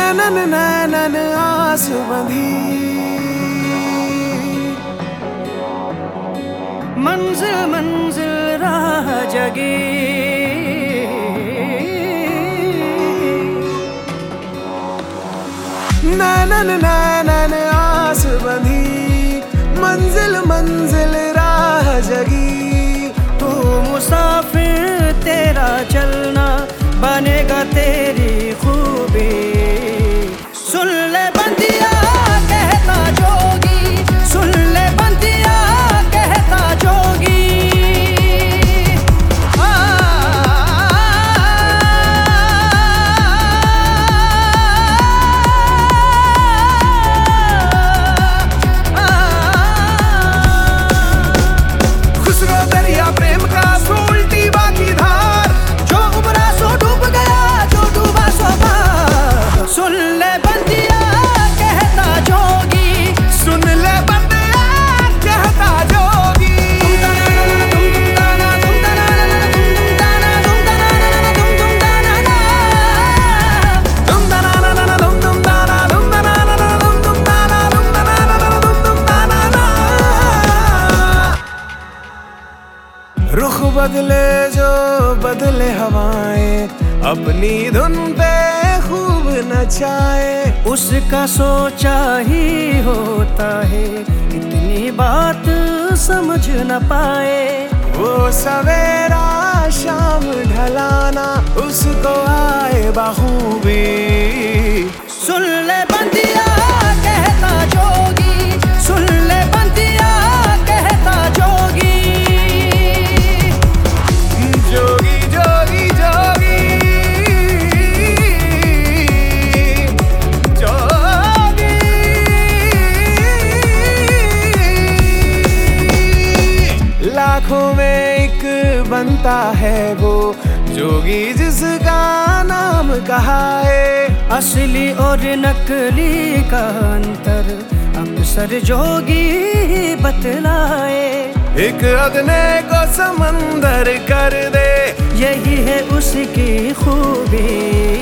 नैनन नैनन आस बंधी, मंजिल मंजिल राह जगी, नैनन नैनन आस बंधी, मंजिल मंजिल राह जगी। तू मुसाफिर तेरा चलना बनेगा तेरी खूबी। सुन ले बंदिया कहता जोगी, सुन ले बंदिया कहता जोगी। खुसरो दरिया प्रेम का सो उल्टी बाकी धार, जो उबरा सो डूब गया, जो डूबा सो पार। सुन ले बंदिया कहता जोगी, सुन ले बंदिया कहता जोगी। रुख बदले जो बदले हवाएं, अपनी धुन पे खूब नचाए। उसका सोचा ही होता है, इतनी बात समझ न पाए। वो सवेरा शाम ढलाना उसको आए बखूबी। सुन ले बंदिया कहता जोगी, सुन ले बंदिया कहता जोगी। जोगी जोगी जोगी जोगी, लाखों में एक बनता है वो जोगी जिसका नाम कहा है। असली और नकली का अंतर अक्सर जोगी बतलाए। एक अगने को समंदर कर दे, यही है उसकी खूबी।